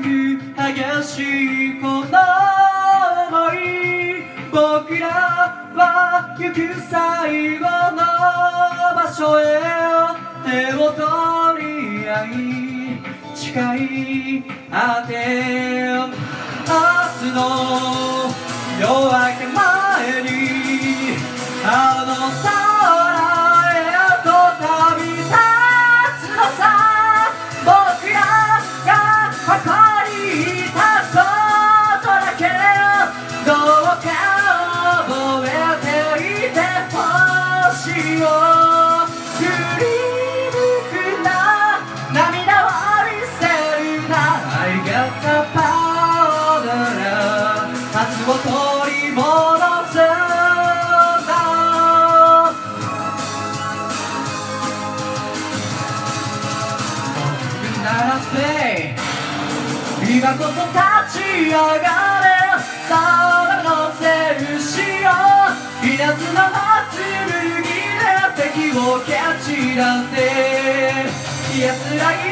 激しいこの想い、僕らは行く最後の場所へ手を取り合い誓い合って明日の夜明け前にあの空へと旅立つのさ。僕らが誇りたことだけどうか覚えていてほしいよ。振り向くな、涙を見せるな、I got the power 明日を取り戻すんだ。ならせ今こそ立ち上がれ、空の戦士よ、稲妻の剣で敵を蹴散らせ、安らぎ